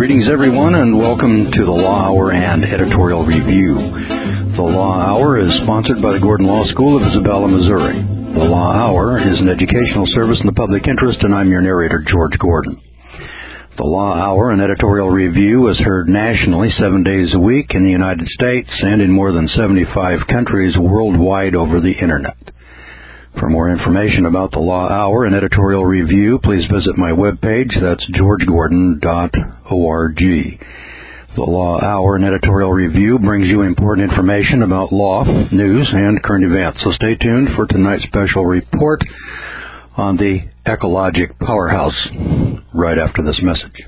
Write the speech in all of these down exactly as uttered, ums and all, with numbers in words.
Greetings, everyone, and welcome to the Law Hour and Editorial Review. The Law Hour is sponsored by the Gordon Law School of Isabella, Missouri. The Law Hour is an educational service in the public interest, and I'm your narrator, George Gordon. The Law Hour and Editorial Review is heard nationally seven days a week in the United States and in more than seventy-five countries worldwide over the Internet. For more information about the Law Hour and Editorial Review, please visit my webpage. That's george gordon dot org. The Law Hour and Editorial Review brings you important information about law, news, and current events. So stay tuned for tonight's special report on the ecologic powerhouse right after this message.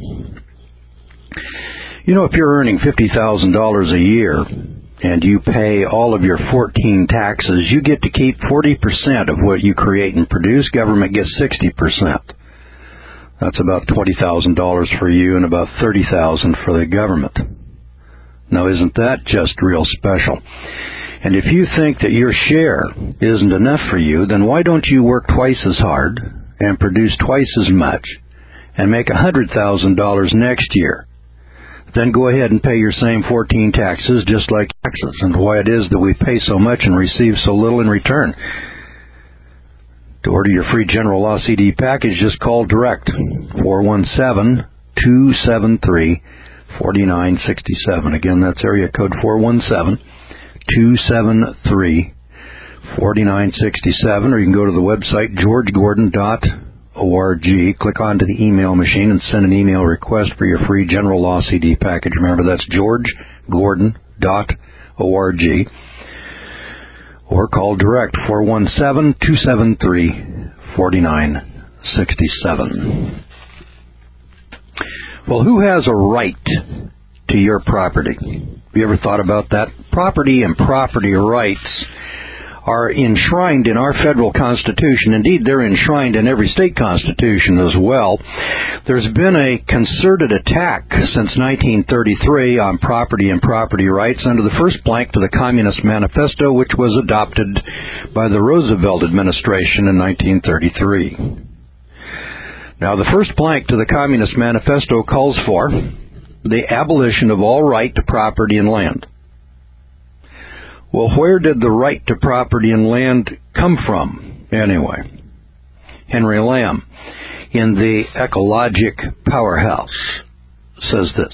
You know, if you're earning fifty thousand dollars a year and you pay all of your fourteen taxes, you get to keep forty percent of what you create and produce. Government gets sixty percent. That's about twenty thousand dollars for you and about thirty thousand dollars for the government. Now, isn't that just real special? And if you think that your share isn't enough for you, then why don't you work twice as hard and produce twice as much and make one hundred thousand dollars next year? Then go ahead and pay your same fourteen taxes just like taxes, and why it is that we pay so much and receive so little in return. To order your free General Law C D package, just call direct, four one seven, two seven three, four nine six seven. Again, that's area code four one seven, two seven three, four nine six seven, or you can go to the website george gordon dot org, click onto the email machine and send an email request for your free General Law C D package. Remember, that's george gordon dot org, or call direct, four one seven, two seven three, four nine six seven. Well, who has a right to your property? Have you ever thought about that? Property and property rights are enshrined in our federal Constitution. Indeed, they're enshrined in every state constitution as well. There's been a concerted attack since nineteen thirty-three on property and property rights under the first plank to the Communist Manifesto, which was adopted by the Roosevelt administration in nineteen thirty-three. Now, the first plank to the Communist Manifesto calls for the abolition of all right to property and land. Well, where did the right to property and land come from, anyway? Henry Lamb, in the Ecologic Powerhouse, says this.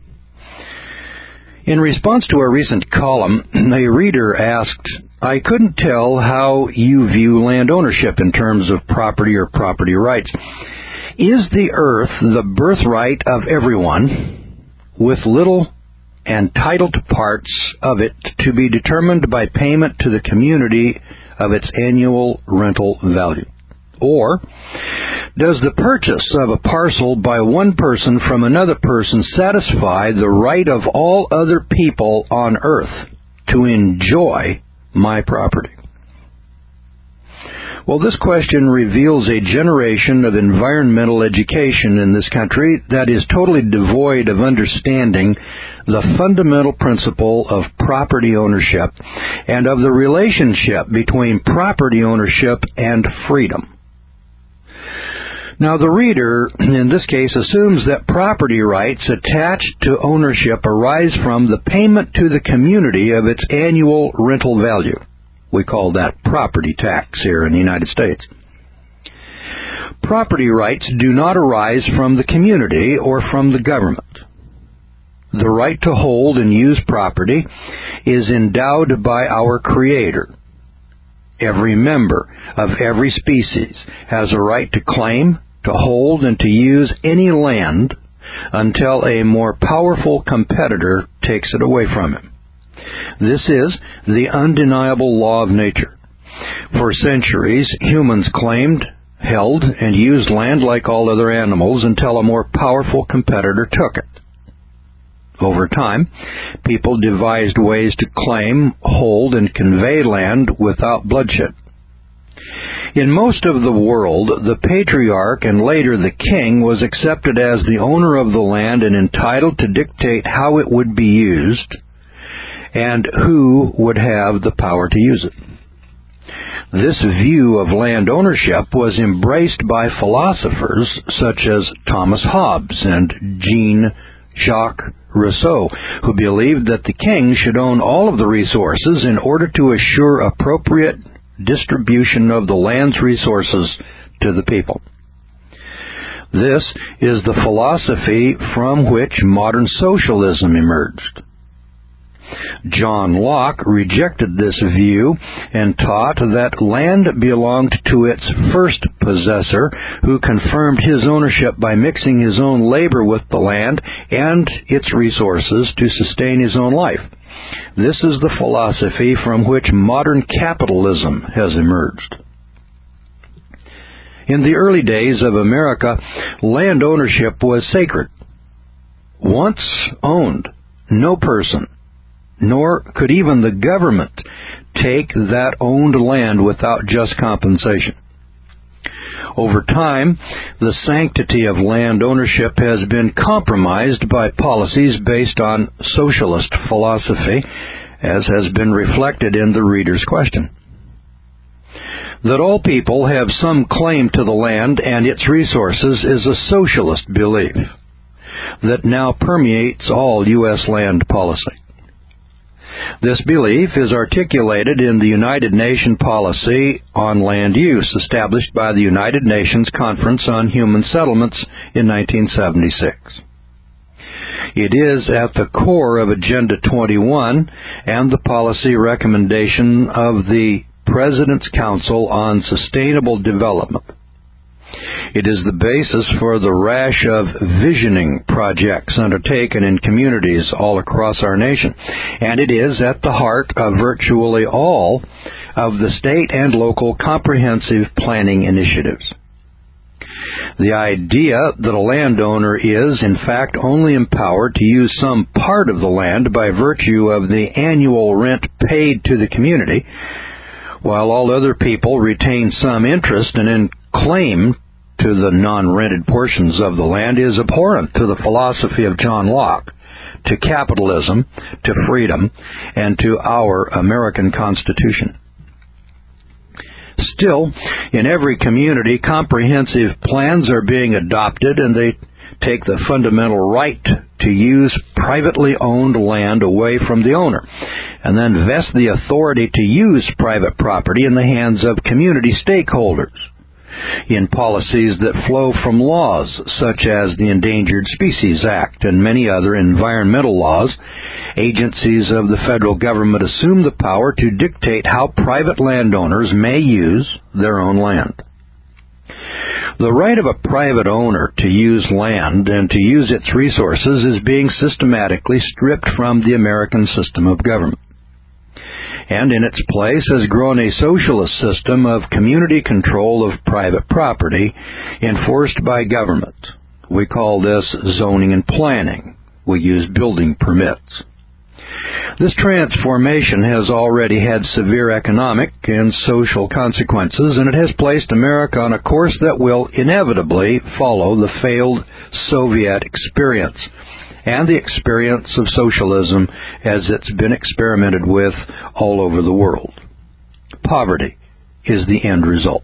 In response to a recent column, a reader asked, I couldn't tell how you view land ownership in terms of property or property rights. Is the earth the birthright of everyone, with little and title to parts of it to be determined by payment to the community of its annual rental value? Or does the purchase of a parcel by one person from another person satisfy the right of all other people on earth to enjoy my property? Well, this question reveals a generation of environmental education in this country that is totally devoid of understanding the fundamental principle of property ownership and of the relationship between property ownership and freedom. Now, the reader, in this case, assumes that property rights attached to ownership arise from the payment to the community of its annual rental value. We call that property tax here in the United States. Property rights do not arise from the community or from the government. The right to hold and use property is endowed by our Creator. Every member of every species has a right to claim, to hold, and to use any land until a more powerful competitor takes it away from him. This is the undeniable law of nature. For centuries, humans claimed, held, and used land like all other animals until a more powerful competitor took it. Over time, people devised ways to claim, hold, and convey land without bloodshed. In most of the world, the patriarch and later the king was accepted as the owner of the land and entitled to dictate how it would be used and who would have the power to use it. This view of land ownership was embraced by philosophers such as Thomas Hobbes and Jean Jacques Rousseau, who believed that the king should own all of the resources in order to assure appropriate distribution of the land's resources to the people. This is the philosophy from which modern socialism emerged. John Locke rejected this view and taught that land belonged to its first possessor, who confirmed his ownership by mixing his own labor with the land and its resources to sustain his own life. This is the philosophy from which modern capitalism has emerged. In the early days of America, land ownership was sacred. Once owned, no person, nor could even the government, take that owned land without just compensation. Over time, the sanctity of land ownership has been compromised by policies based on socialist philosophy, as has been reflected in the reader's question. That all people have some claim to the land and its resources is a socialist belief that now permeates all U S land policy. This belief is articulated in the United Nations Policy on Land Use, established by the United Nations Conference on Human Settlements in nineteen seventy-six. It is at the core of Agenda twenty-one and the policy recommendation of the President's Council on Sustainable Development. It is the basis for the rash of visioning projects undertaken in communities all across our nation, and it is at the heart of virtually all of the state and local comprehensive planning initiatives. The idea that a landowner is, in fact, only empowered to use some part of the land by virtue of the annual rent paid to the community, while all other people retain some interest and in claim to the non-rented portions of the land, is abhorrent to the philosophy of John Locke, to capitalism, to freedom, and to our American Constitution. Still, in every community, comprehensive plans are being adopted, and they take the fundamental right to use privately owned land away from the owner, and then vest the authority to use private property in the hands of community stakeholders in policies that flow from laws such as the Endangered Species Act and many other environmental laws. Agencies of the federal government assume the power to dictate how private landowners may use their own land. The right of a private owner to use land and to use its resources is being systematically stripped from the American system of government. And in its place has grown a socialist system of community control of private property enforced by government. We call this zoning and planning. We use building permits. This transformation has already had severe economic and social consequences, and it has placed America on a course that will inevitably follow the failed Soviet experience and the experience of socialism as it's been experimented with all over the world. Poverty is the end result.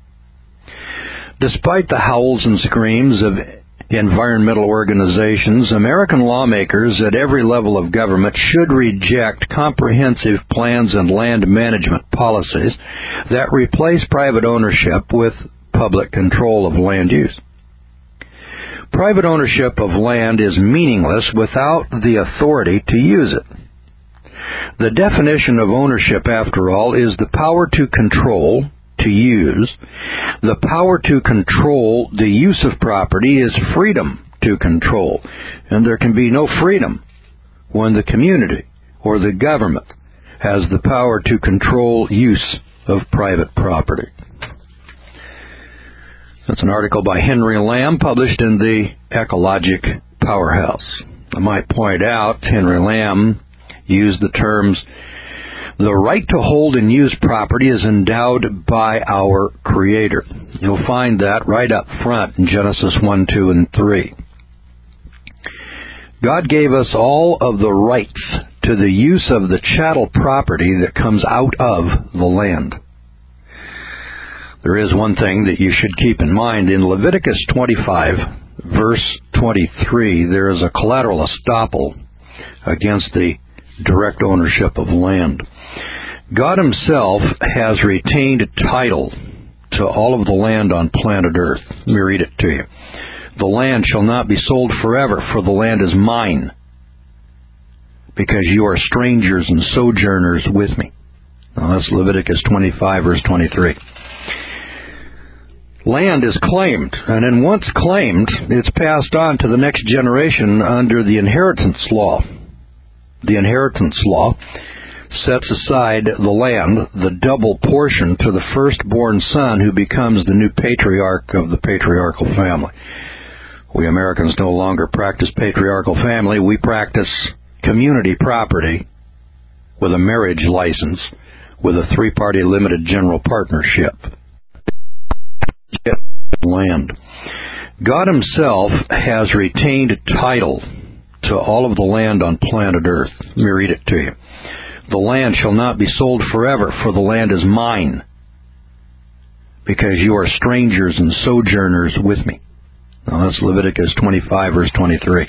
Despite the howls and screams of environmental organizations, American lawmakers at every level of government should reject comprehensive plans and land management policies that replace private ownership with public control of land use. Private ownership of land is meaningless without the authority to use it. The definition of ownership, after all, is the power to control, to use. The power to control the use of property is freedom to control, and there can be no freedom when the community or the government has the power to control use of private property. That's an article by Henry Lamb, published in the Ecologic Powerhouse. I might point out, Henry Lamb used the terms, the right to hold and use property is endowed by our Creator. You'll find that right up front in Genesis one, two, and three. God gave us all of the rights to the use of the chattel property that comes out of the land. There is one thing that you should keep in mind. In Leviticus twenty-five, verse twenty-three, there is a collateral estoppel against the direct ownership of land. God himself has retained title to all of the land on planet Earth. Let me read it to you. The land shall not be sold forever, for the land is mine, because you are strangers and sojourners with me. Now that's Leviticus twenty-five, verse twenty-three. Land is claimed, and then once claimed, it's passed on to the next generation under the inheritance law. The inheritance law sets aside the land, the double portion, to the firstborn son who becomes the new patriarch of the patriarchal family. We Americans no longer practice patriarchal family. We practice community property with a marriage license with a three-party limited general partnership. Land. God himself has retained title to all of the land on planet Earth. Let me read it to you. The land shall not be sold forever, for the land is mine, because you are strangers and sojourners with me. Now that's Leviticus twenty-five, verse twenty-three.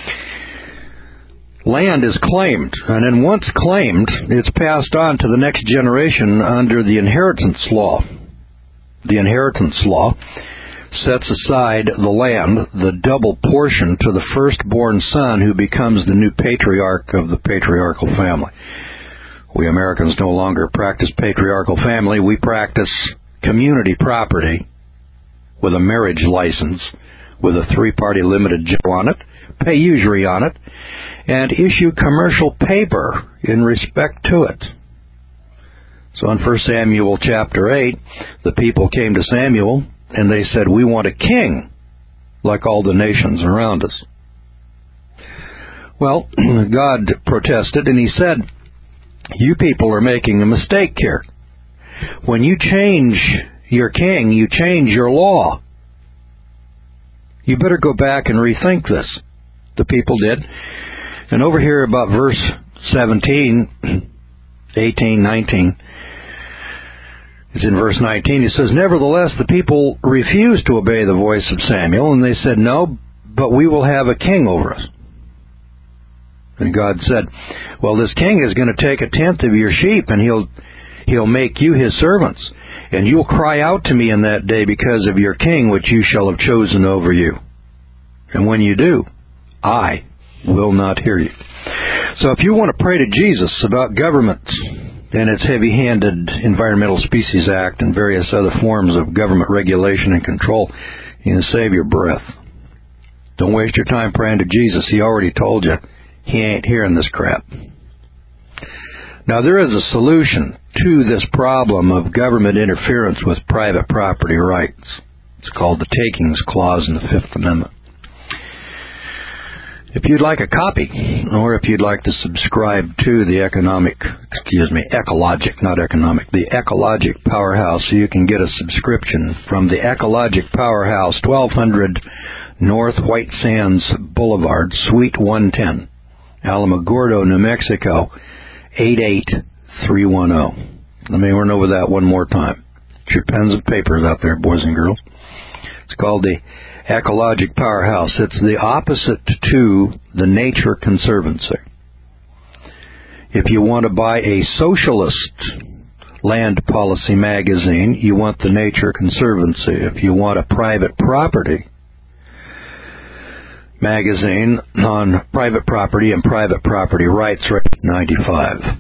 Land is claimed, and then once claimed, it's passed on to the next generation under the inheritance law. The inheritance law sets aside the land, the double portion, to the firstborn son who becomes the new patriarch of the patriarchal family. We Americans no longer practice patriarchal family. We practice community property with a marriage license with a three-party limited general on it, pay usury on it, and issue commercial paper in respect to it. So in First Samuel chapter eight, the people came to Samuel and they said, "We want a king like all the nations around us." Well, God protested and he said, "You people are making a mistake here. When you change your king, you change your law. You better go back and rethink this." The people did. And over here about verse seventeen, eighteen, nineteen, it's in verse nineteen, it says, "Nevertheless, the people refused to obey the voice of Samuel, and they said, 'No, but we will have a king over us.' And God said, 'Well, this king is going to take a tenth of your sheep, and he'll he'll make you his servants. And you'll cry out to me in that day because of your king, which you shall have chosen over you. And when you do, I will not hear you.'" So if you want to pray to Jesus about government and its heavy-handed Environmental Species Act and various other forms of government regulation and control, you can save your breath. Don't waste your time praying to Jesus. He already told you he ain't hearing this crap. Now, there is a solution to this problem of government interference with private property rights. It's called the Takings Clause in the Fifth Amendment. If you'd like a copy, or if you'd like to subscribe to the economic, excuse me, ecologic, not economic, the Ecologic Powerhouse, so you can get a subscription from the Ecologic Powerhouse, twelve hundred North White Sands Boulevard, Suite one ten, Alamogordo, New Mexico, eight eight three one zero. Let me run over that one more time. Get your pens and papers out there, boys and girls. It's called the Ecologic Powerhouse. It's the opposite to the Nature Conservancy. If you want to buy a socialist land policy magazine, you want the Nature Conservancy. If you want a private property magazine on private property and private property rights, ninety-five.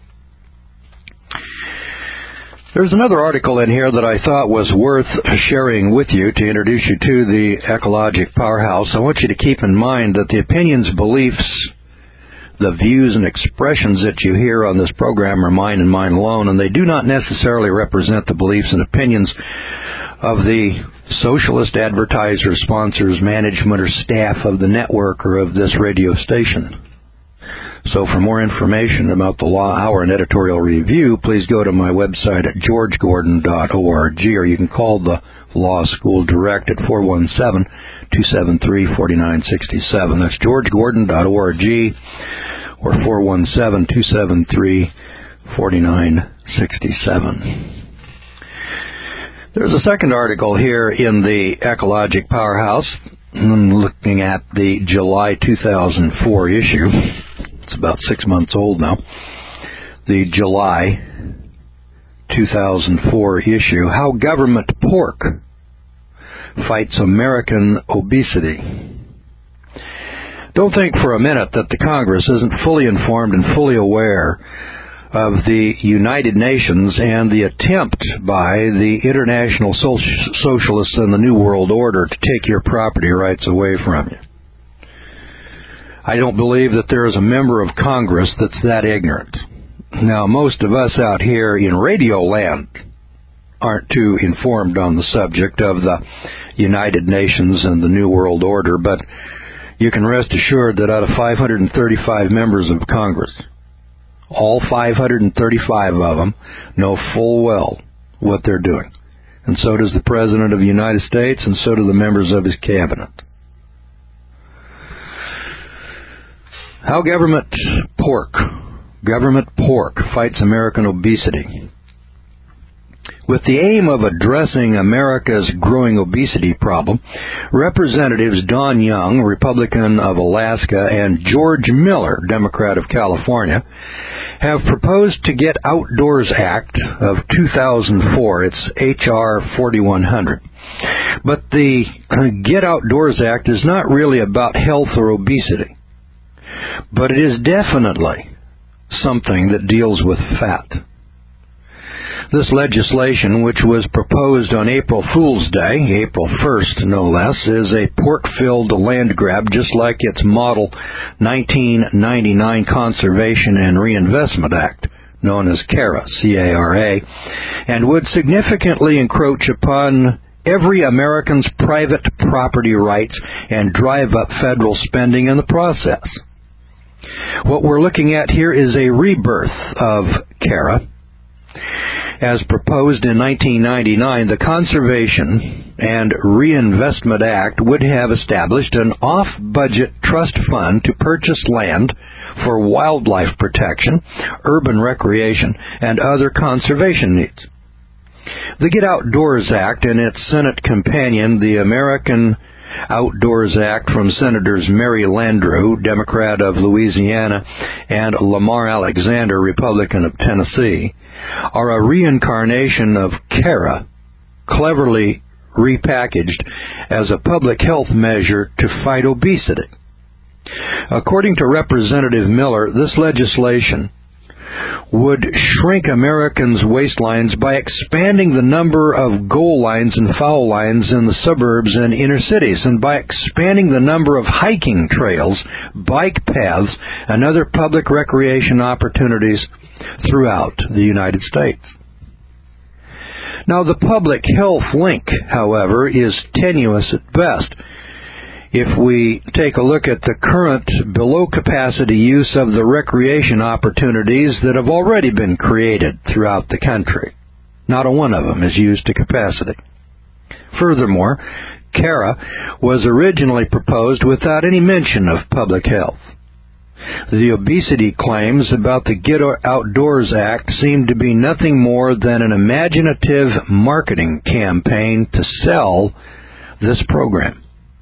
There's another article in here that I thought was worth sharing with you to introduce you to the Ecologic Powerhouse. I want you to keep in mind that the opinions, beliefs, the views and expressions that you hear on this program are mine and mine alone, and they do not necessarily represent the beliefs and opinions of the socialist advertisers, sponsors, management, or staff of the network or of this radio station. So for more information about the Law Hour and editorial review, please go to my website at george gordon dot org, or you can call the Law School direct at four one seven, two seven three, four nine six seven. That's george gordon dot org or four one seven, two seven three, four nine six seven. There's a second article here in the Ecologic Powerhouse I'm looking at the July two thousand four issue. It's about six months old now. The July two thousand four issue, How Government Pork Fights American Obesity. Don't think for a minute that the Congress isn't fully informed and fully aware of the United Nations and the attempt by the international socialists and the New World Order to take your property rights away from you. I don't believe that there is a member of Congress that's that ignorant. Now, most of us out here in radio land aren't too informed on the subject of the United Nations and the New World Order, but you can rest assured that out of five hundred thirty-five members of Congress, all five hundred thirty-five of them know full well what they're doing. And so does the President of the United States, and so do the members of his cabinet. How government pork, government pork fights American obesity. With the aim of addressing America's growing obesity problem, Representatives Don Young, Republican of Alaska, and George Miller, Democrat of California, have proposed to Get Outdoors Act of two thousand four. It's H R forty-one hundred. But the Get Outdoors Act is not really about health or obesity, but it is definitely something that deals with fat. This legislation, which was proposed on April Fool's Day, April first no less, is a pork-filled land grab just like its model nineteen ninety-nine Conservation and Reinvestment Act, known as CARA, C A R A, and would significantly encroach upon every American's private property rights and drive up federal spending in the process. What we're looking at here is a rebirth of CARA. As proposed in nineteen ninety-nine, the Conservation and Reinvestment Act would have established an off-budget trust fund to purchase land for wildlife protection, urban recreation, and other conservation needs. The Get Outdoors Act and its Senate companion, the American Outdoors Act from Senators Mary Landrieu, Democrat of Louisiana, and Lamar Alexander, Republican of Tennessee, are a reincarnation of CARA, cleverly repackaged as a public health measure to fight obesity. According to Representative Miller, this legislation would shrink Americans' waistlines by expanding the number of goal lines and foul lines in the suburbs and inner cities, and by expanding the number of hiking trails, bike paths, and other public recreation opportunities throughout the United States. Now, the public health link, however, is tenuous at best. If we take a look at the current below-capacity use of the recreation opportunities that have already been created throughout the country, not a one of them is used to capacity. Furthermore, CARA was originally proposed without any mention of public health. The obesity claims about the Get Outdoors Act seem to be nothing more than an imaginative marketing campaign to sell this program.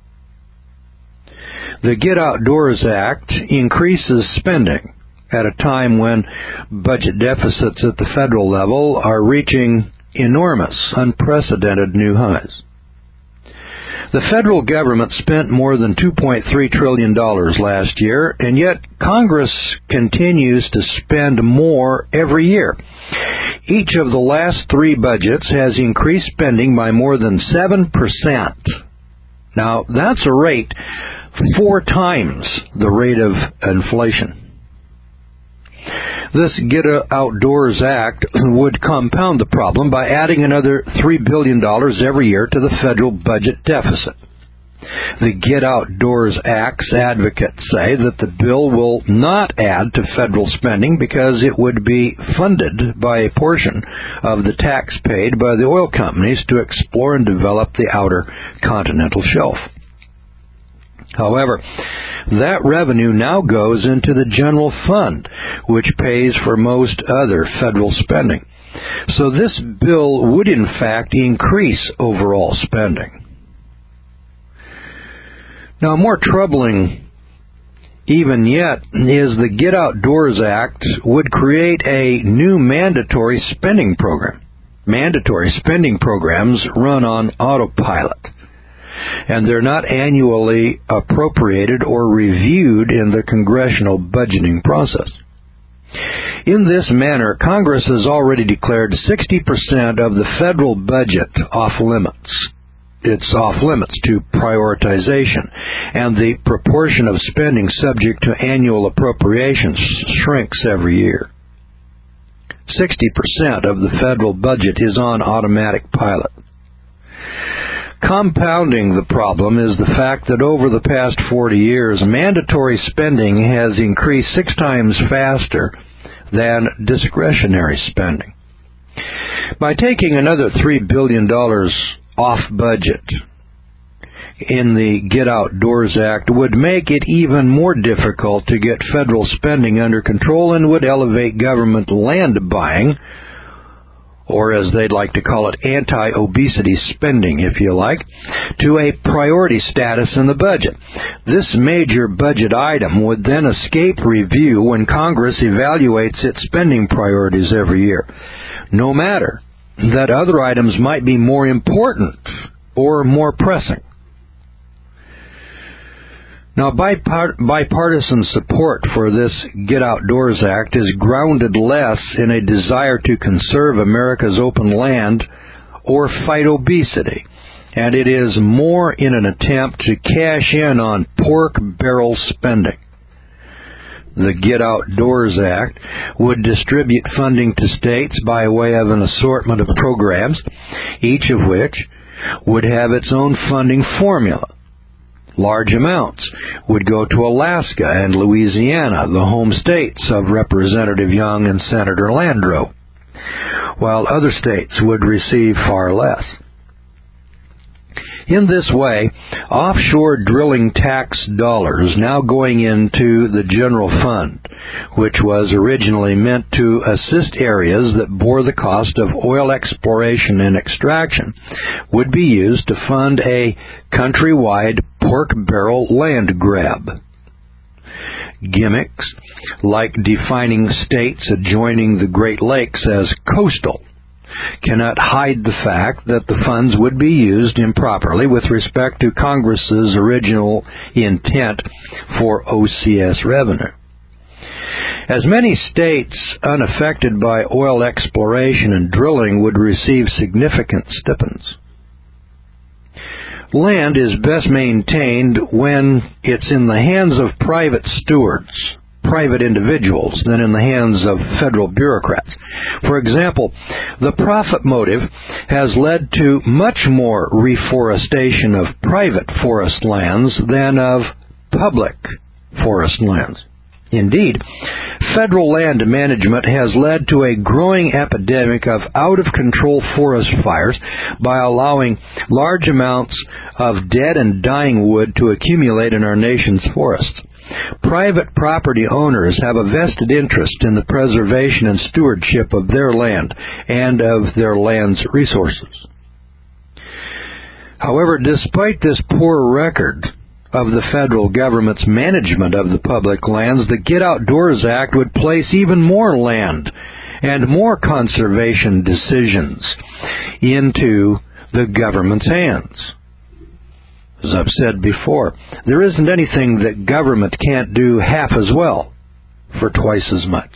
The Get Outdoors Act increases spending at a time when budget deficits at the federal level are reaching enormous, unprecedented new highs. The federal government spent more than two point three trillion dollars last year, and yet Congress continues to spend more every year. Each of the last three budgets has increased spending by more than seven percent. Now, that's a rate four times the rate of inflation. This Get Outdoors Act would compound the problem by adding another three billion dollars every year to the federal budget deficit. The Get Outdoors Act's advocates say that the bill will not add to federal spending because it would be funded by a portion of the tax paid by the oil companies to explore and develop the outer continental shelf. However, that revenue now goes into the general fund, which pays for most other federal spending. So this bill would in fact increase overall spending. Now, more troubling even yet is the Get Outdoors Act would create a new mandatory spending program. Mandatory spending programs run on autopilot, and they're not annually appropriated or reviewed in the congressional budgeting process. In this manner, Congress has already declared sixty percent of the federal budget off limits. It's off limits to prioritization, and the proportion of spending subject to annual appropriations shrinks every year. sixty percent of the federal budget is on automatic pilot. Compounding the problem is the fact that over the past forty years, mandatory spending has increased six times faster than discretionary spending. By taking another three billion dollars off budget in the Get Outdoors Act would make it even more difficult to get federal spending under control and would elevate government land buying, or as they'd like to call it, anti-obesity spending, if you like, to a priority status in the budget. This major budget item would then escape review when Congress evaluates its spending priorities every year, no matter that other items might be more important or more pressing. Now, bipart- bipartisan support for this Get Outdoors Act is grounded less in a desire to conserve America's open land or fight obesity, and it is more in an attempt to cash in on pork barrel spending. The Get Outdoors Act would distribute funding to states by way of an assortment of programs, each of which would have its own funding formula. Large amounts would go to Alaska and Louisiana, the home states of Representative Young and Senator Landrieu, while other states would receive far less. In this way, offshore drilling tax dollars now going into the general fund, which was originally meant to assist areas that bore the cost of oil exploration and extraction, would be used to fund a countrywide pork barrel land grab. Gimmicks like defining states adjoining the Great Lakes as coastal cannot hide the fact that the funds would be used improperly with respect to Congress's original intent for O C S revenue. As many states unaffected by oil exploration and drilling would receive significant stipends. Land is best maintained when it's in the hands of private stewards, private individuals, than in the hands of federal bureaucrats. For example, the profit motive has led to much more reforestation of private forest lands than of public forest lands. Indeed, federal land management has led to a growing epidemic of out-of-control forest fires by allowing large amounts of dead and dying wood to accumulate in our nation's forests. Private property owners have a vested interest in the preservation and stewardship of their land and of their land's resources. However, despite this poor record of the federal government's management of the public lands, the Get Outdoors Act would place even more land and more conservation decisions into the government's hands. As I've said before, there isn't anything that government can't do half as well for twice as much.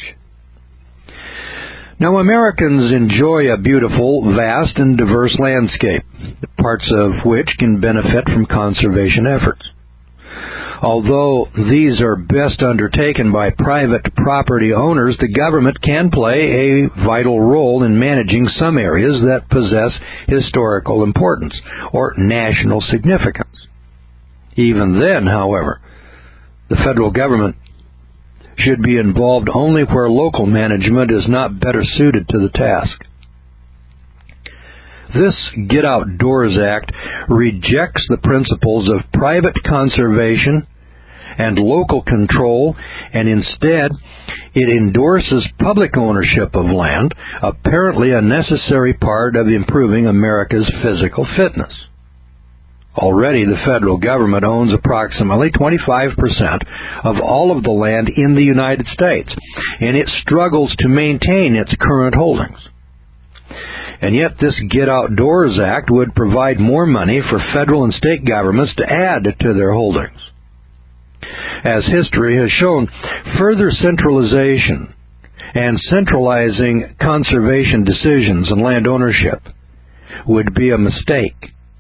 Now, Americans enjoy a beautiful, vast, and diverse landscape, parts of which can benefit from conservation efforts. Although these are best undertaken by private property owners, the government can play a vital role in managing some areas that possess historical importance or national significance. Even then, however, the federal government should be involved only where local management is not better suited to the task. This Get Outdoors Act rejects the principles of private conservation and local control, and instead it endorses public ownership of land, apparently a necessary part of improving America's physical fitness. Already, the federal government owns approximately twenty-five percent of all of the land in the United States, and it struggles to maintain its current holdings. And yet this Get Outdoors Act would provide more money for federal and state governments to add to their holdings. As history has shown, further centralization and centralizing conservation decisions and land ownership would be a mistake.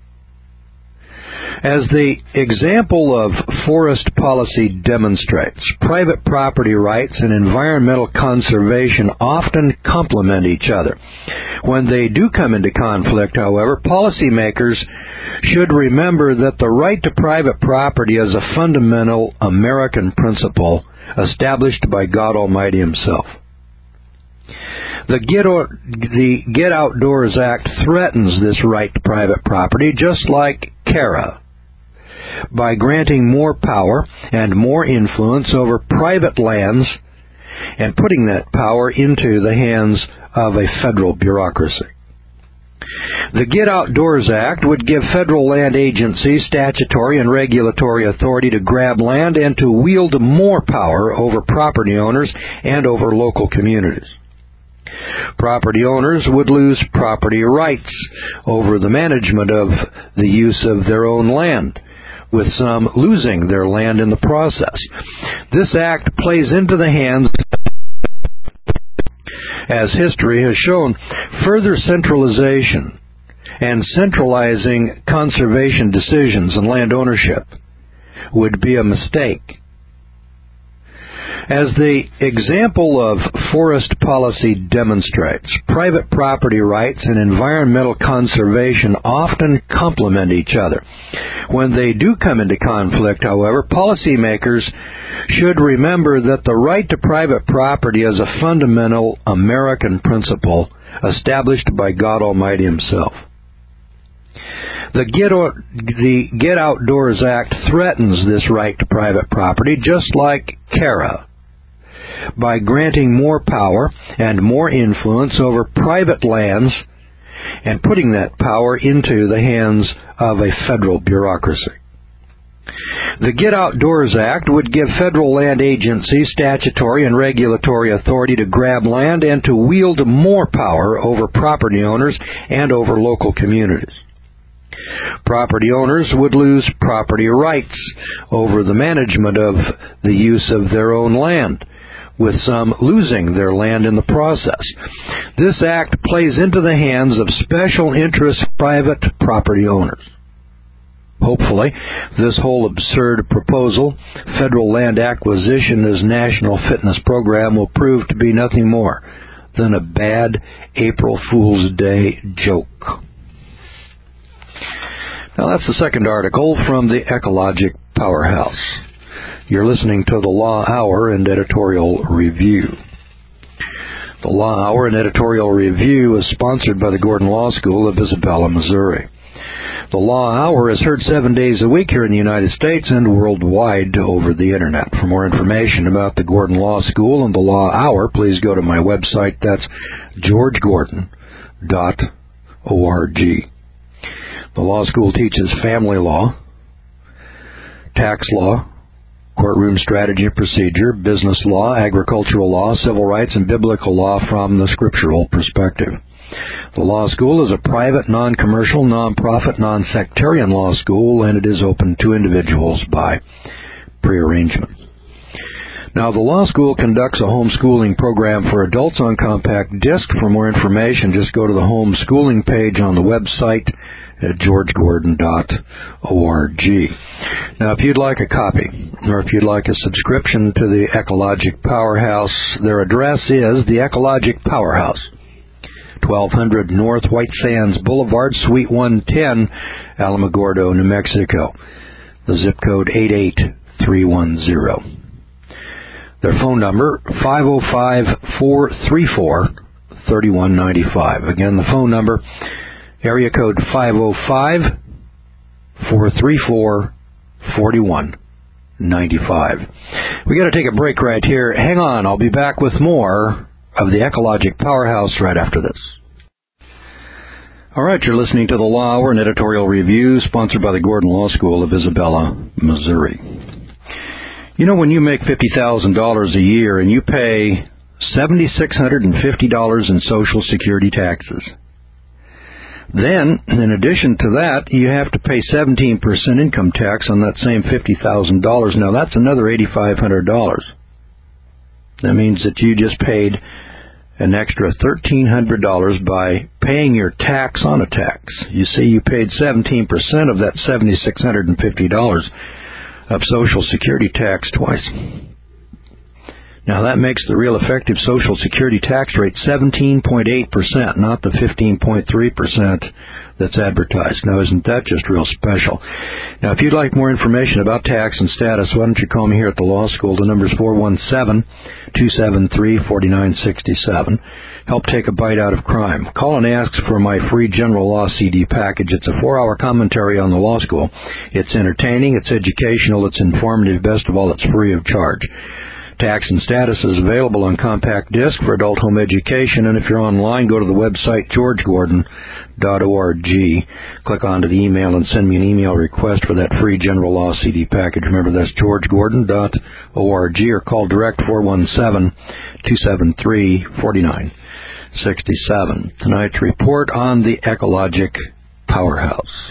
As the example of forest policy demonstrates, private property rights and environmental conservation often complement each other. When they do come into conflict, however, policymakers should remember that the right to private property is a fundamental American principle established by God Almighty Himself. The Get, the Get Outdoors Act threatens this right to private property, just like CARA, by granting more power and more influence over private lands and putting that power into the hands of a federal bureaucracy. The Get Outdoors Act would give federal land agencies statutory and regulatory authority to grab land and to wield more power over property owners and over local communities. Property owners would lose property rights over the management of the use of their own land, with some losing their land in the process. This act plays into the hands, as history has shown, further centralization and centralizing conservation decisions and land ownership would be a mistake. As the example of forest policy demonstrates, private property rights and environmental conservation often complement each other. When they do come into conflict, however, policymakers should remember that the right to private property is a fundamental American principle established by God Almighty Himself. The Get, the Get Outdoors Act threatens this right to private property, just like CARA, by granting more power and more influence over private lands and putting that power into the hands of a federal bureaucracy. The Get Outdoors Act would give federal land agencies statutory and regulatory authority to grab land and to wield more power over property owners and over local communities. Property owners would lose property rights over the management of the use of their own land, with some losing their land in the process. This act plays into the hands of special interest private property owners. Hopefully, this whole absurd proposal, federal land acquisition as national fitness program, will prove to be nothing more than a bad April Fool's Day joke. Now, that's the second article from the Ecologic Powerhouse. You're listening to the Law Hour and Editorial Review. The Law Hour and Editorial Review is sponsored by the Gordon Law School of Isabella, Missouri. The Law Hour is heard seven days a week here in the United States and worldwide over the Internet. For more information about the Gordon Law School and the Law Hour, please go to my website. That's george gordon dot org. The law school teaches family law, tax law, courtroom strategy and procedure, business law, agricultural law, civil rights, and biblical law from the scriptural perspective. The law school is a private, non-commercial, non-profit, non-sectarian law school, and it is open to individuals by prearrangement. Now, the law school conducts a homeschooling program for adults on compact disc. For more information, just go to the homeschooling page on the website at george gordon dot org. Now, if you'd like a copy, or if you'd like a subscription to the Ecologic Powerhouse, their address is the Ecologic Powerhouse, twelve hundred North White Sands Boulevard, Suite one ten, Alamogordo, New Mexico. The zip code eight eight three one zero. Their phone number, five oh five, four three four, three one nine five. Again, the phone number, area code five oh five, four three four, four one nine five. We got to take a break right here. Hang on, I'll be back with more of the Ecologic Powerhouse right after this. All right, you're listening to The Law Hour, an editorial review sponsored by the Gordon Law School of Isabella, Missouri. You know, when you make fifty thousand dollars a year and you pay seven thousand six hundred fifty dollars in Social Security taxes, then, in addition to that, you have to pay seventeen percent income tax on that same fifty thousand dollars. Now, that's another eight thousand five hundred dollars. That means that you just paid an extra one thousand three hundred dollars by paying your tax on a tax. You see, you paid seventeen percent of that seven thousand six hundred fifty dollars of Social Security tax twice. Now, that makes the real effective Social Security tax rate seventeen point eight percent, not the fifteen point three percent that's advertised. Now, isn't that just real special? Now, if you'd like more information about tax and status, why don't you call me here at the law school? The number's four one seven, two seven three, four nine six seven. Help take a bite out of crime. Call and ask for my free general law C D package. It's a four-hour commentary on the law school. It's entertaining, it's educational, it's informative. Best of all, it's free of charge. Tax and Status is available on compact disc for adult home education, and if you're online, go to the website george gordon dot org. Click onto the email and send me an email request for that free general law C D package. Remember, that's george gordon dot org, or call direct four one seven, two seven three, four nine six seven. Tonight's report on the Ecologic Powerhouse.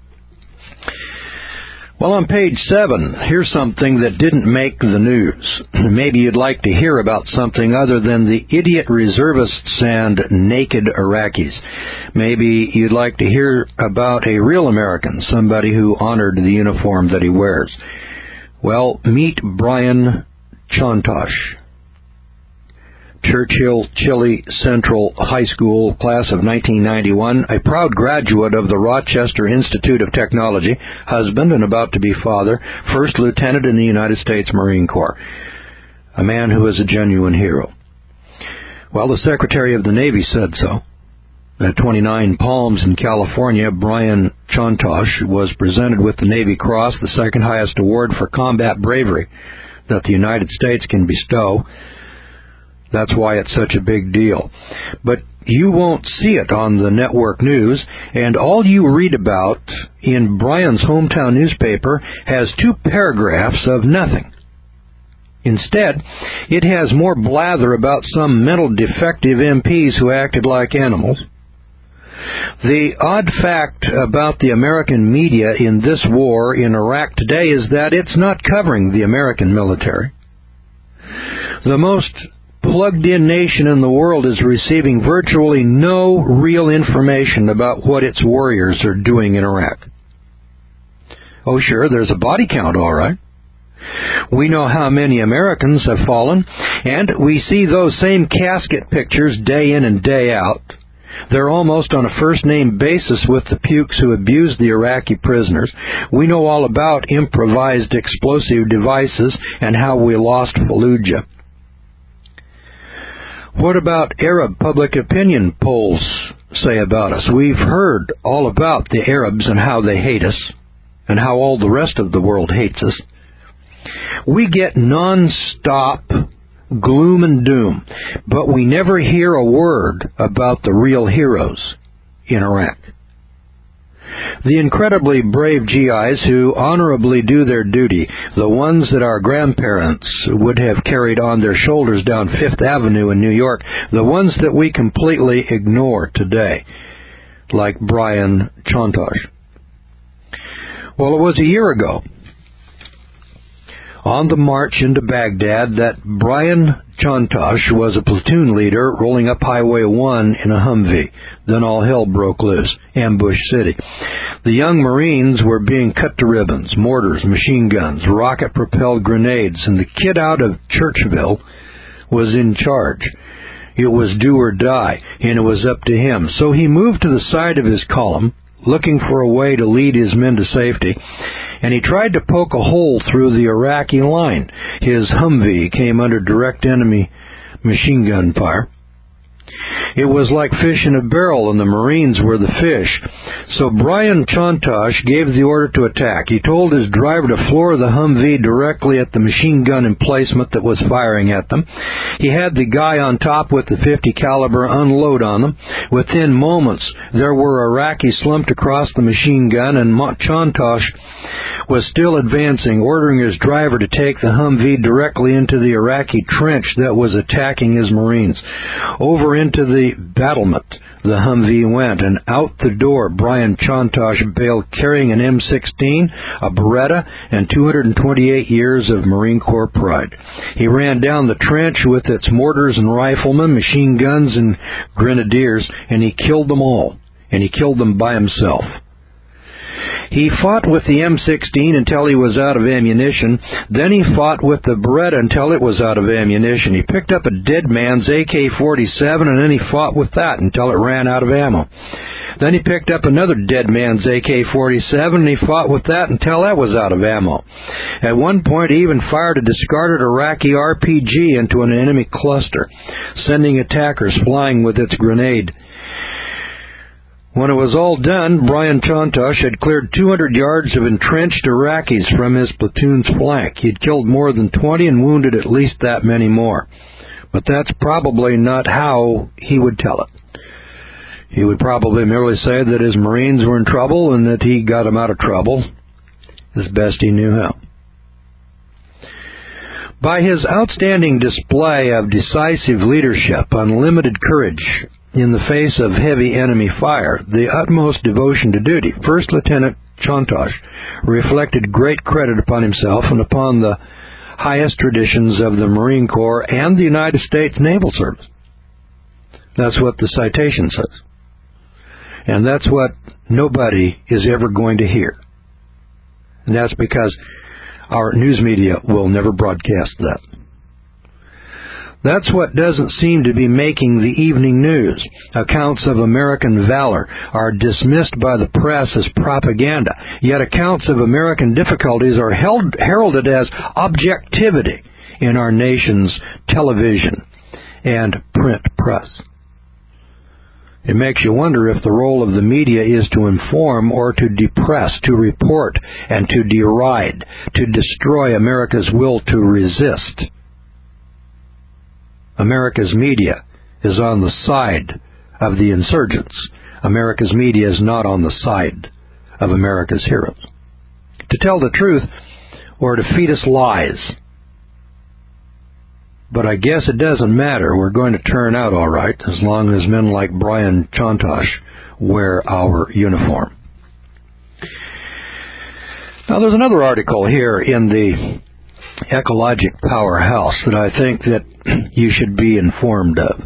Well, on page seven, here's something that didn't make the news. Maybe you'd like to hear about something other than the idiot reservists and naked Iraqis. Maybe you'd like to hear about a real American, somebody who honored the uniform that he wears. Well, meet Brian Chontosh. Churchill Chile Central High School, class of nineteen ninety-one, a proud graduate of the Rochester Institute of Technology, husband and about to be father, first lieutenant in the United States Marine Corps. A man who is a genuine hero. Well, the Secretary of the Navy said so. At twenty-nine Palms in California, Brian Chontosh was presented with the Navy Cross, the second highest award for combat bravery that the United States can bestow. That's why it's such a big deal. But you won't see it on the network news, and all you read about in Brian's hometown newspaper has two paragraphs of nothing. Instead, it has more blather about some mental defective M Ps who acted like animals. The odd fact about the American media in this war in Iraq today is that it's not covering the American military. The most plugged-in nation in the world is receiving virtually no real information about what its warriors are doing in Iraq. Oh, sure, there's a body count, all right. We know how many Americans have fallen, and we see those same casket pictures day in and day out. They're almost on a first-name basis with the pukes who abused the Iraqi prisoners. We know all about improvised explosive devices and how we lost Fallujah. What about Arab public opinion polls say about us? We've heard all about the Arabs and how they hate us, and how all the rest of the world hates us. We get non-stop gloom and doom, but we never hear a word about the real heroes in Iraq. The incredibly brave G Is who honorably do their duty, the ones that our grandparents would have carried on their shoulders down Fifth Avenue in New York, the ones that we completely ignore today, like Brian Chontosh. Well, it was a year ago, on the march into Baghdad, that Brian Chontosh was a platoon leader rolling up Highway one in a Humvee. Then all hell broke loose. Ambush City. The young Marines were being cut to ribbons, mortars, machine guns, rocket-propelled grenades, and the kid out of Churchville was in charge. It was do or die, and it was up to him. So he moved to the side of his column, looking for a way to lead his men to safety, and he tried to poke a hole through the Iraqi line. His Humvee came under direct enemy machine gun fire. It was like fish in a barrel, and the Marines were the fish. So Brian Chontosh gave the order to attack. He told his driver to floor the Humvee directly at the machine gun emplacement that was firing at them. He had the guy on top with the fifty caliber unload on them. Within moments, there were Iraqis slumped across the machine gun, and Chontosh was still advancing, ordering his driver to take the Humvee directly into the Iraqi trench that was attacking his Marines. Over into the battlement the Humvee went, and out the door Brian Chontosh bailed carrying an M sixteen, a Beretta, and two hundred twenty-eight years of Marine Corps pride. He ran down the trench with its mortars and riflemen, machine guns, and grenadiers, and he killed them all, and he killed them by himself. He fought with the M sixteen until he was out of ammunition. Then he fought with the Beretta until it was out of ammunition. He picked up a dead man's A K forty-seven, and then he fought with that until it ran out of ammo. Then he picked up another dead man's A K forty-seven, and he fought with that until that was out of ammo. At one point, he even fired a discarded Iraqi R P G into an enemy cluster, sending attackers flying with its grenade. When it was all done, Brian Chontosh had cleared two hundred yards of entrenched Iraqis from his platoon's flank. He had killed more than twenty and wounded at least that many more. But that's probably not how he would tell it. He would probably merely say that his Marines were in trouble and that he got them out of trouble as best he knew how. By his outstanding display of decisive leadership, unlimited courage in the face of heavy enemy fire, the utmost devotion to duty, First Lieutenant Chontosh reflected great credit upon himself and upon the highest traditions of the Marine Corps and the United States Naval Service. That's what the citation says. And that's what nobody is ever going to hear. And that's because our news media will never broadcast that. That's what doesn't seem to be making the evening news. Accounts of American valor are dismissed by the press as propaganda, yet accounts of American difficulties are held, heralded as objectivity in our nation's television and print press. It makes you wonder if the role of the media is to inform or to depress, to report, and to deride, to destroy America's will to resist. America's media is on the side of the insurgents. America's media is not on the side of America's heroes. To tell the truth or to feed us lies. But I guess it doesn't matter. We're going to turn out all right as long as men like Brian Chontosh wear our uniform. Now, there's another article here in the Ecologic Powerhouse that I think that you should be informed of.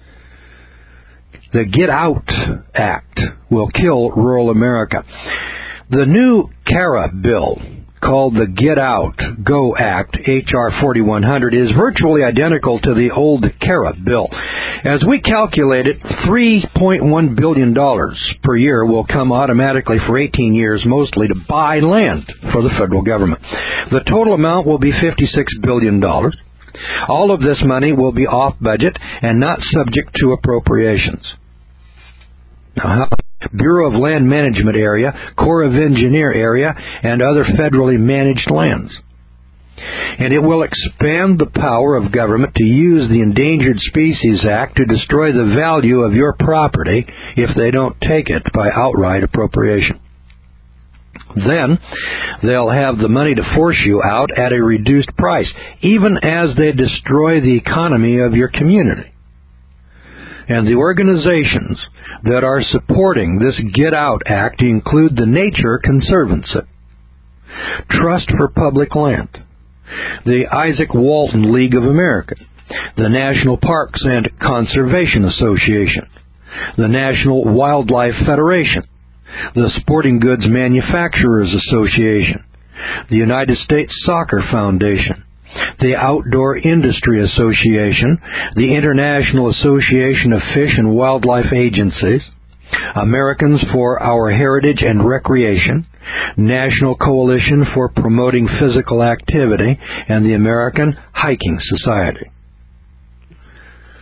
The Get Out Act will kill rural America. The new CARA bill, called the Get Out Go Act, H R forty-one hundred, is virtually identical to the old CARA bill. As we calculate it, three point one billion dollars per year will come automatically for eighteen years, mostly to buy land for the federal government. The total amount will be fifty-six billion dollars. All of this money will be off budget and not subject to appropriations. Now, Bureau of Land Management area, Corps of Engineer area, and other federally managed lands. And it will expand the power of government to use the Endangered Species Act to destroy the value of your property if they don't take it by outright appropriation. Then they'll have the money to force you out at a reduced price, even as they destroy the economy of your community. And the organizations that are supporting this Get Out Act include the Nature Conservancy, Trust for Public Land, the Isaac Walton League of America, the National Parks and Conservation Association, the National Wildlife Federation, the Sporting Goods Manufacturers Association, the United States Soccer Foundation, the Outdoor Industry Association, the International Association of Fish and Wildlife Agencies, Americans for Our Heritage and Recreation, National Coalition for Promoting Physical Activity, and the American Hiking Society.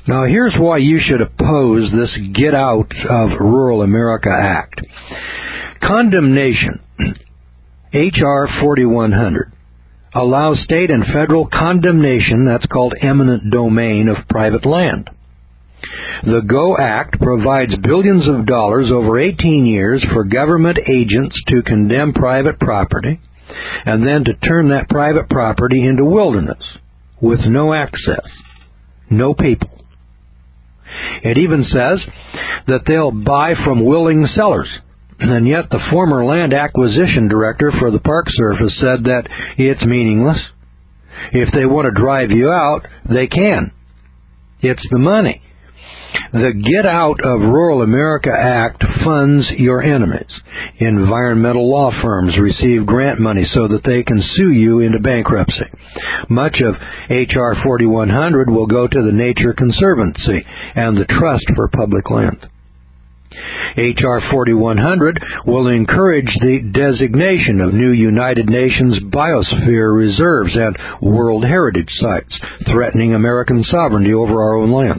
Now, here's why you should oppose this Get Out of Rural America Act. Condemnation, H R forty-one hundred, allows state and federal condemnation, that's called eminent domain, of private land. The GO Act provides billions of dollars over eighteen years for government agents to condemn private property and then to turn that private property into wilderness with no access, no people. It even says that they'll buy from willing sellers, and yet the former land acquisition director for the Park Service said that it's meaningless. If they want to drive you out, they can. It's the money. The Get Out of Rural America Act funds your enemies. Environmental law firms receive grant money so that they can sue you into bankruptcy. Much of H R forty-one hundred will go to the Nature Conservancy and the Trust for Public Land. H R forty-one hundred will encourage the designation of new United Nations biosphere reserves and World Heritage sites, threatening American sovereignty over our own lands.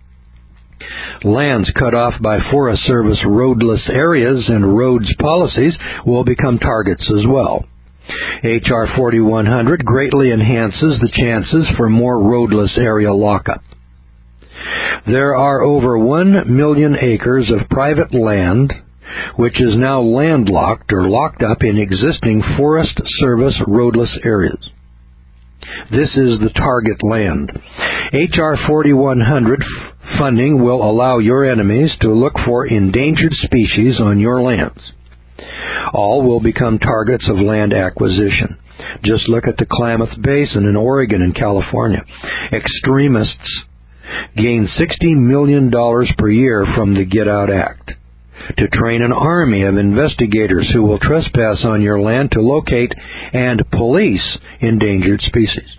Lands cut off by Forest Service roadless areas and roads policies will become targets as well. H R forty-one hundred greatly enhances the chances for more roadless area lockup. There are over one million acres of private land which is now landlocked or locked up in existing Forest Service roadless areas. This is the target land. H R forty-one hundred funding will allow your enemies to look for endangered species on your lands. All will become targets of land acquisition. Just look at the Klamath Basin in Oregon and California. Extremists gain sixty million dollars per year from the Get Out Act to train an army of investigators who will trespass on your land to locate and police endangered species.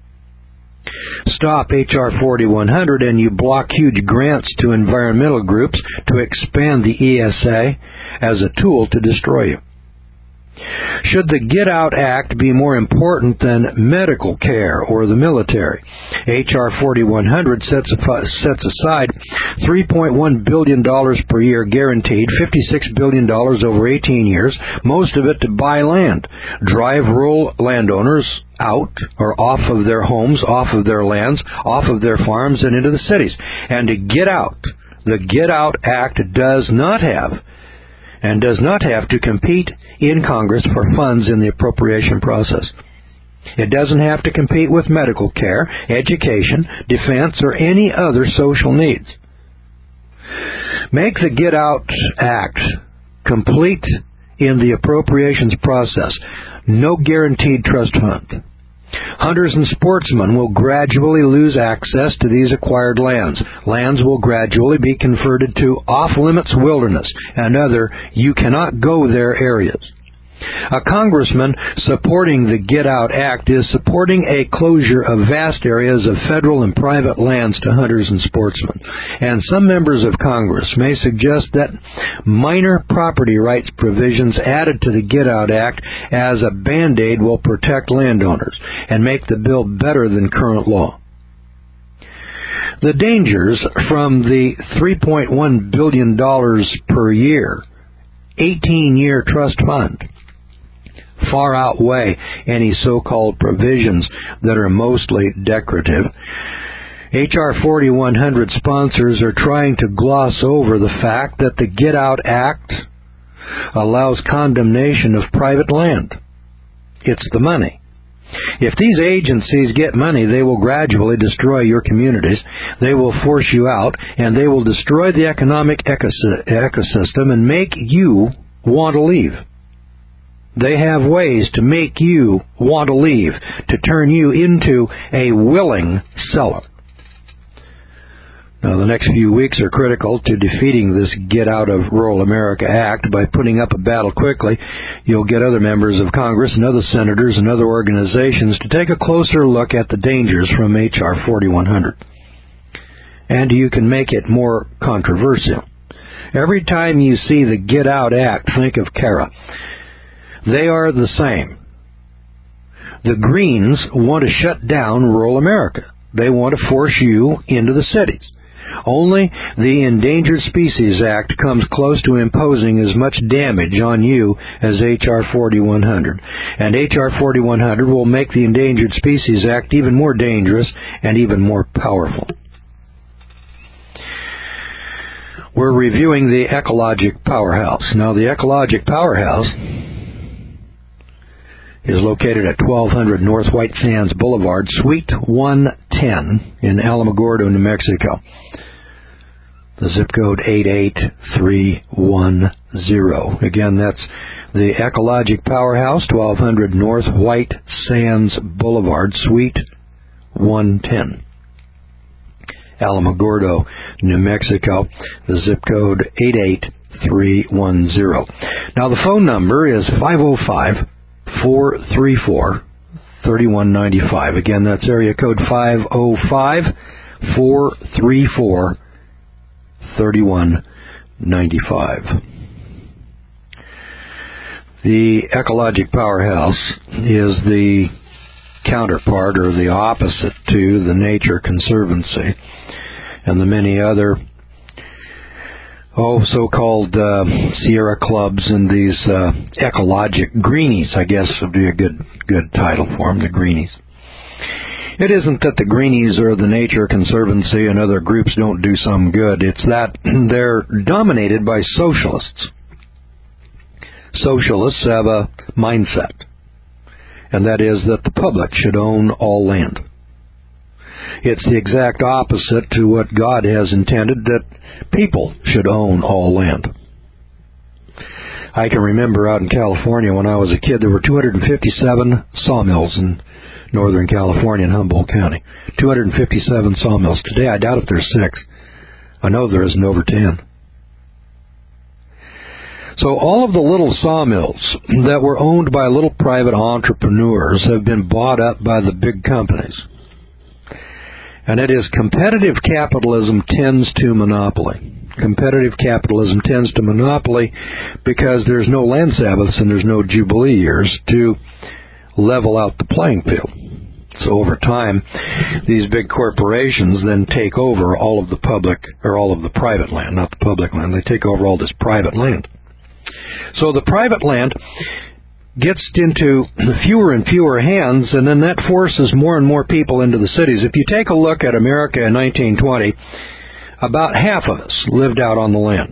Stop H R forty-one hundred and you block huge grants to environmental groups to expand the E S A as a tool to destroy you. Should the Get Out Act be more important than medical care or the military? H R forty-one hundred sets, sets aside three point one billion dollars per year guaranteed, fifty-six billion dollars over eighteen years, most of it to buy land, drive rural landowners out or off of their homes, off of their lands, off of their farms and into the cities, and to get out. The Get Out Act does not have and does not have to compete in Congress for funds in the appropriation process. It doesn't have to compete with medical care, education, defense, or any other social needs. Make the Get Out Act complete in the appropriations process. No guaranteed trust fund. Hunters and sportsmen will gradually lose access to these acquired lands. Lands will gradually be converted to off-limits wilderness and other you-cannot-go-there areas. A congressman supporting the Get Out Act is supporting a closure of vast areas of federal and private lands to hunters and sportsmen. And some members of Congress may suggest that minor property rights provisions added to the Get Out Act as a Band-Aid will protect landowners and make the bill better than current law. The dangers from the three point one billion dollars per year, eighteen-year trust fund far outweigh any so-called provisions that are mostly decorative. H R forty-one hundred sponsors are trying to gloss over the fact that the Get Out Act allows condemnation of private land. It's the money. If these agencies get money, they will gradually destroy your communities, they will force you out, and they will destroy the economic ecosystem and make you want to leave. They have ways to make you want to leave, to turn you into a willing seller. Now, the next few weeks are critical to defeating this Get Out of Rural America Act. By putting up a battle quickly, you'll get other members of Congress and other senators and other organizations to take a closer look at the dangers from H R forty-one hundred. And you can make it more controversial. Every time you see the Get Out Act, think of Kara. They are the same. The Greens want to shut down rural America. They want to force you into the cities. Only the Endangered Species Act comes close to imposing as much damage on you as H R forty-one hundred. And H R forty-one hundred will make the Endangered Species Act even more dangerous and even more powerful. We're reviewing the Ecologic Powerhouse. Now, the Ecologic Powerhouse is located at twelve hundred North White Sands Boulevard, Suite one ten in Alamogordo, New Mexico. The zip code eight eight three one zero. Again, that's the Ecologic Powerhouse, twelve hundred North White Sands Boulevard, Suite one ten. Alamogordo, New Mexico. The zip code eight eight three one zero. Now, the phone number is five oh five, four three four, three one nine five. Again, that's area code five oh five, four three four, three one nine five. The Ecologic Powerhouse is the counterpart or the opposite to the Nature Conservancy and the many other oh so-called uh, Sierra clubs and these uh, ecologic greenies, I guess would be a good good title for them, the greenies. It isn't that the greenies or the Nature Conservancy and other groups don't do some good. It's that they're dominated by socialists. Socialists have a mindset, and that is that the public should own all land. It's the exact opposite to what God has intended, that people should own all land. I can remember out in California when I was a kid, there were two hundred fifty-seven sawmills in Northern California in Humboldt County. two hundred fifty-seven sawmills. Today, I doubt if there's six. I know there isn't over ten. So all of the little sawmills that were owned by little private entrepreneurs have been bought up by the big companies. And it is competitive capitalism tends to monopoly. Competitive capitalism tends to monopoly because there's no land Sabbaths and there's no Jubilee years to level out the playing field. So over time, these big corporations then take over all of the public, or all of the private land, not the public land. They take over all this private land. So the private land gets into fewer and fewer hands, and then that forces more and more people into the cities. If you take a look at America in nineteen twenty, about half of us lived out on the land.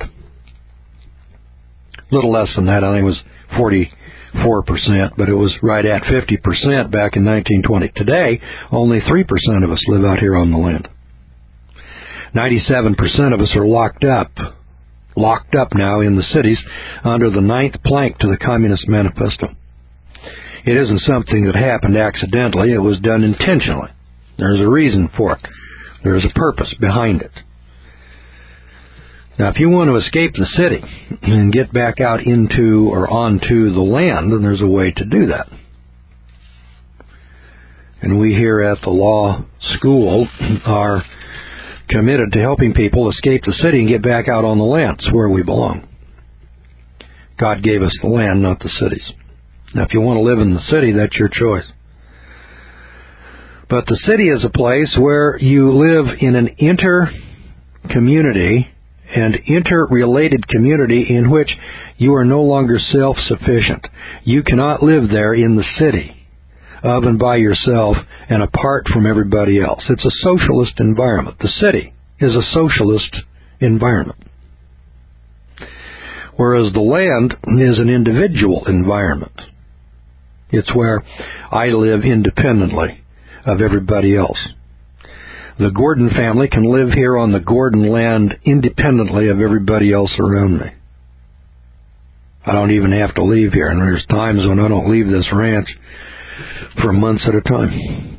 A little less than that, I think it was forty-four percent, but it was right at fifty percent back in nineteen twenty. Today, only three percent of us live out here on the land. ninety-seven percent of us are locked up. locked up now in the cities under the ninth plank to the Communist Manifesto. It isn't something that happened accidentally. It was done intentionally. There's a reason for it. There's a purpose behind it. Now, if you want to escape the city and get back out into or onto the land, then there's a way to do that. And we here at the law school are committed to helping people escape the city and get back out on the land. It's where we belong. God gave us the land, not the cities. Now, if you want to live in the city, that's your choice. But the city is a place where you live in an inter-community and interrelated community in which you are no longer self-sufficient. You cannot live there in the city of and by yourself and apart from everybody else. It's a socialist environment. The city is a socialist environment. Whereas the land is an individual environment. It's where I live independently of everybody else. The Gordon family can live here on the Gordon land independently of everybody else around me. I don't even have to leave here, and there's times when I don't leave this ranch for months at a time.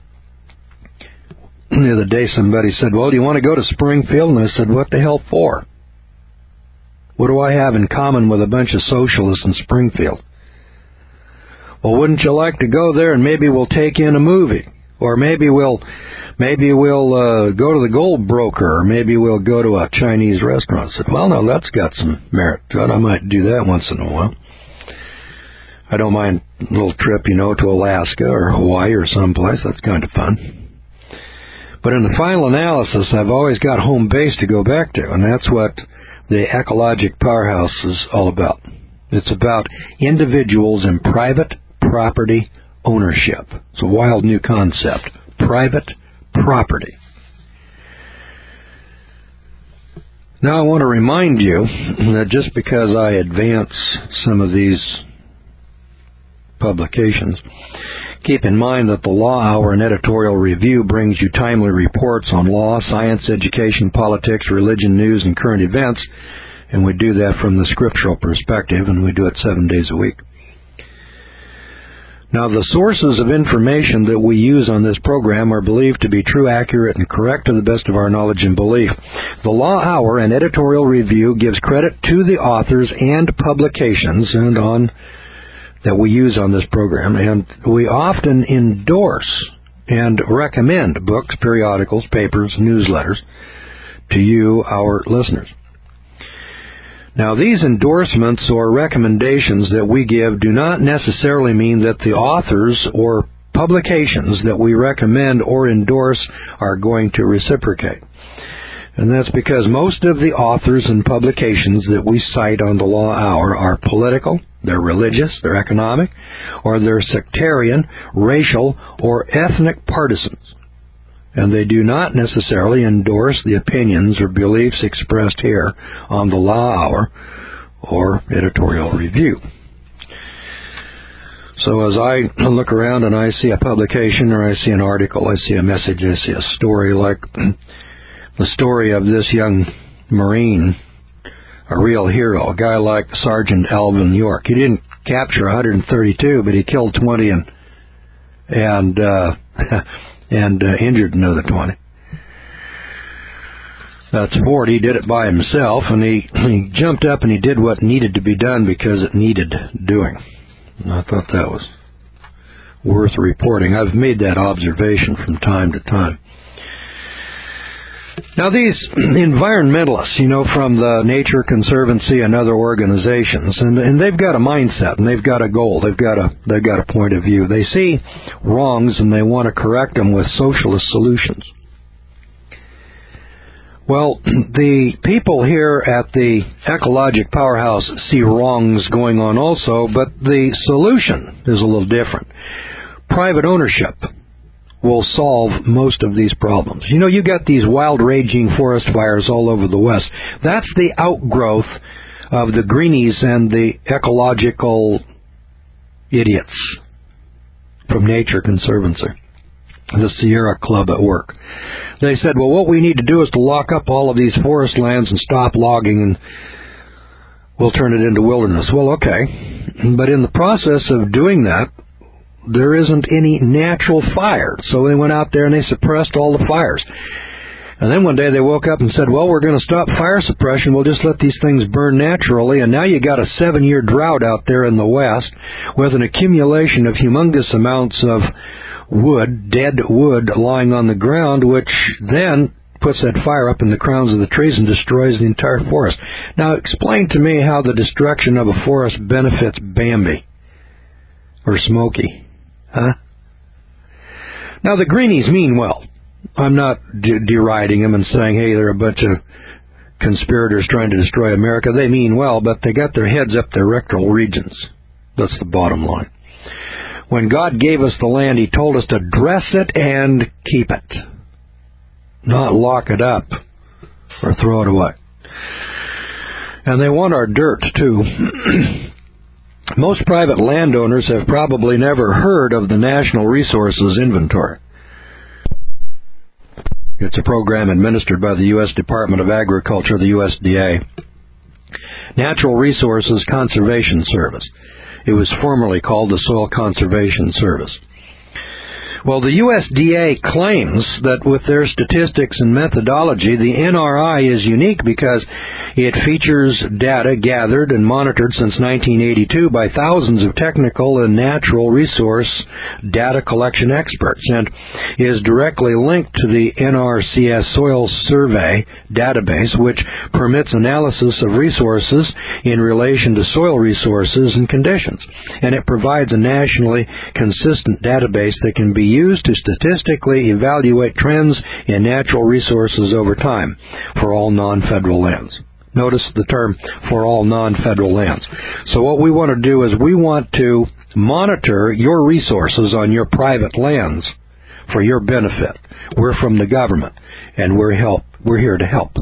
The other day somebody said, well, do you want to go to Springfield? And I said, what the hell for? What do I have in common with a bunch of socialists in Springfield? Well, wouldn't you like to go there and maybe we'll take in a movie? Or maybe we'll maybe we'll uh, go to the Gold Broker, or maybe we'll go to a Chinese restaurant. I said, well, no, that's got some merit to it. I might do that once in a while. I don't mind a little trip, you know, to Alaska or Hawaii or someplace. That's kind of fun. But in the final analysis, I've always got home base to go back to, and that's what the Ecologic Powerhouse is all about. It's about individuals and private property ownership. It's a wild new concept. Private property. Now I want to remind you that just because I advance some of these publications, keep in mind that the Law Hour and Editorial Review brings you timely reports on law, science, education, politics, religion, news, and current events, and we do that from the scriptural perspective, and we do it seven days a week. Now, the sources of information that we use on this program are believed to be true, accurate, and correct to the best of our knowledge and belief. The Law Hour and Editorial Review gives credit to the authors and publications and on that we use on this program, and we often endorse and recommend books, periodicals, papers, newsletters to you, our listeners. Now, these endorsements or recommendations that we give do not necessarily mean that the authors or publications that we recommend or endorse are going to reciprocate. And that's because most of the authors and publications that we cite on the Law Hour are political, they're religious, they're economic, or they're sectarian, racial, or ethnic partisans. And they do not necessarily endorse the opinions or beliefs expressed here on the Law Hour or Editorial Review. So as I look around and I see a publication or I see an article, I see a message, I see a story like the story of this young Marine, a real hero, a guy like Sergeant Alvin York. He didn't capture one hundred thirty-two, but he killed twenty and and uh, and uh, injured another twenty. That's forty. He did it by himself, and he, he jumped up and he did what needed to be done because it needed doing. And I thought that was worth reporting. I've made that observation from time to time. Now, these environmentalists, you know, from the Nature Conservancy and other organizations, and, and they've got a mindset and they've got a goal. They've got a they've got a point of view. They see wrongs and they want to correct them with socialist solutions. Well, the people here at the Ecologic Powerhouse see wrongs going on also, but the solution is a little different. Private ownership will solve most of these problems. You know, you got these wild raging forest fires all over the West. That's the outgrowth of the greenies and the ecological idiots from Nature Conservancy, the Sierra Club at work. They said, well, what we need to do is to lock up all of these forest lands and stop logging, and we'll turn it into wilderness. Well, okay. But in the process of doing that, there isn't any natural fire. So they went out there and they suppressed all the fires. And then one day they woke up and said, well, we're going to stop fire suppression. We'll just let these things burn naturally. And now you got a seven-year drought out there in the West with an accumulation of humongous amounts of wood, dead wood, lying on the ground, which then puts that fire up in the crowns of the trees and destroys the entire forest. Now explain to me how the destruction of a forest benefits Bambi or Smokey. Huh? Now, the greenies mean well. I'm not de- deriding them and saying, hey, they're a bunch of conspirators trying to destroy America. They mean well, but they got their heads up their rectal regions. That's the bottom line. When God gave us the land, He told us to dress it and keep it, not lock it up or throw it away. And they want our dirt, too. Most private landowners have probably never heard of the National Resources Inventory. It's a program administered by the U S Department of Agriculture, the U S D A. Natural Resources Conservation Service. It was formerly called the Soil Conservation Service. Well, the U S D A claims that with their statistics and methodology, the N R I is unique because it features data gathered and monitored since nineteen eighty-two by thousands of technical and natural resource data collection experts and is directly linked to the N R C S Soil Survey database, which permits analysis of resources in relation to soil resources and conditions. And it provides a nationally consistent database that can be used to statistically evaluate trends in natural resources over time for all non-federal lands. Notice the term for all non-federal lands. So what we want to do is we want to monitor your resources on your private lands for your benefit. We're from the government, and we're help. We're here to help.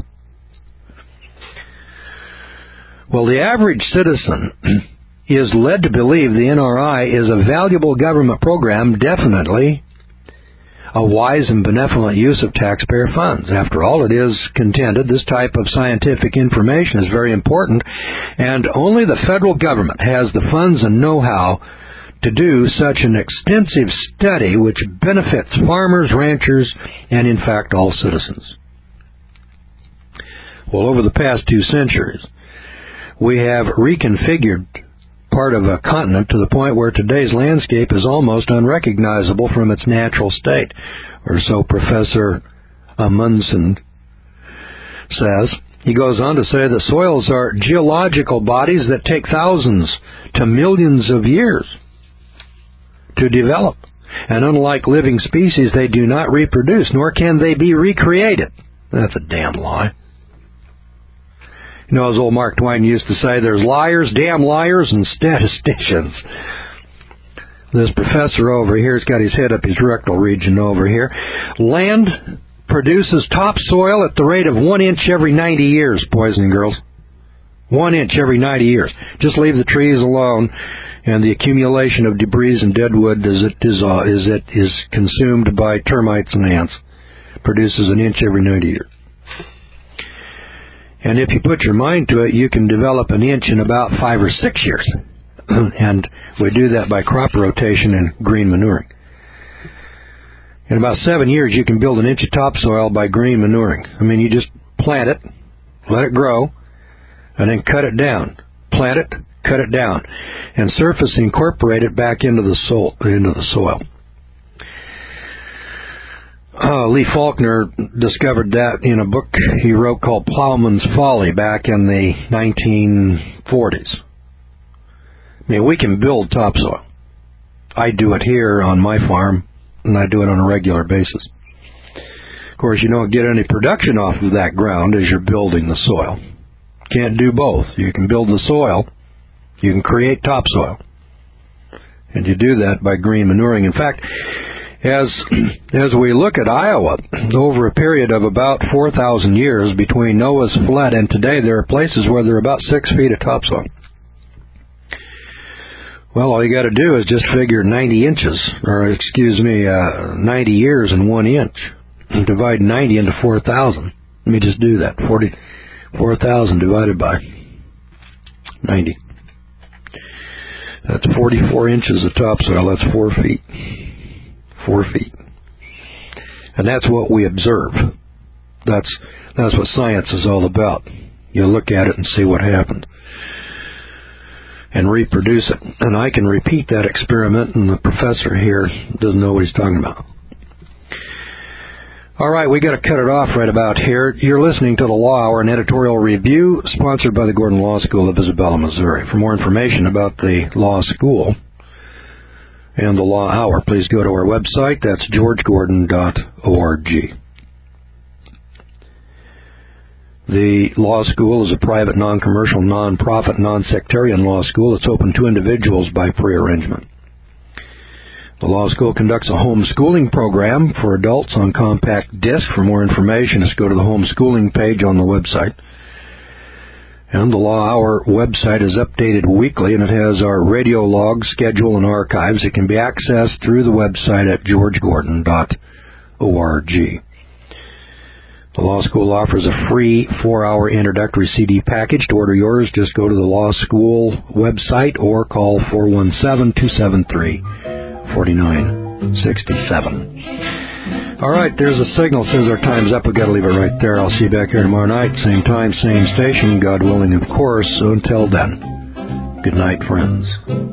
Well, the average citizen is led to believe the N R I is a valuable government program, definitely a wise and benevolent use of taxpayer funds. After all, it is contended this type of scientific information is very important, and only the federal government has the funds and know-how to do such an extensive study which benefits farmers, ranchers, and in fact all citizens. Well, over the past two centuries, we have reconfigured part of a continent to the point where today's landscape is almost unrecognizable from its natural state, or so Professor Amundsen says. He goes on to say that soils are geological bodies that take thousands to millions of years to develop, and unlike living species, they do not reproduce, nor can they be recreated. That's a damn lie. You know, as old Mark Twain used to say, there's liars, damn liars, and statisticians. This professor over here has got his head up his rectal region over here. Land produces topsoil at the rate of one inch every ninety years, boys and girls. One inch every ninety years. Just leave the trees alone, and the accumulation of debris and dead wood as it is, uh, as it is consumed by termites and ants produces an inch every ninety years. And if you put your mind to it, you can develop an inch in about five or six years. And we do that by crop rotation and green manuring. In about seven years, you can build an inch of topsoil by green manuring. I mean, you just plant it, let it grow, and then cut it down. Plant it, cut it down, and surface incorporate it back into the soil. Into the soil. Uh, Lee Faulkner discovered that in a book he wrote called Plowman's Folly back in the nineteen forties. I mean, we can build topsoil. I do it here on my farm, and I do it on a regular basis. Of course, you don't get any production off of that ground as you're building the soil. Can't do both. You can build the soil, you can create topsoil, and you do that by green manuring. In fact, As as we look at Iowa, over a period of about four thousand years between Noah's flood and today, there are places where there are about six feet of topsoil. Well, all you got to do is just figure ninety inches, or excuse me, uh, ninety years in one inch, and divide ninety into four thousand. Let me just do that. forty-four thousand divided by ninety. That's forty-four inches of topsoil. That's four feet. Four feet. And that's what we observe. That's that's what science is all about. You look at it and see what happened. And reproduce it. And I can repeat that experiment, and the professor here doesn't know what he's talking about. All right, we got to cut it off right about here. You're listening to the Law Hour, an editorial review sponsored by the Gordon Law School of Isabella, Missouri. For more information about the law school and the Law Hour, please go to our website. That's george gordon dot org. The law school is a private, non-commercial, non-profit, non-sectarian law school. It's open to individuals by pre-arrangement. The law school conducts a homeschooling program for adults on compact disc. For more information, just go to the homeschooling page on the website. And the Law Hour website is updated weekly, and it has our radio log, schedule, and archives. It can be accessed through the website at george gordon dot org. The law school offers a free four-hour introductory C D package. To order yours, just go to the law school website or call four one seven, two seven three, four nine six seven. All right, there's a signal. Says our time's up. We've got to leave it right there. I'll see you back here tomorrow night. Same time, same station, God willing, of course. So until then, good night, friends.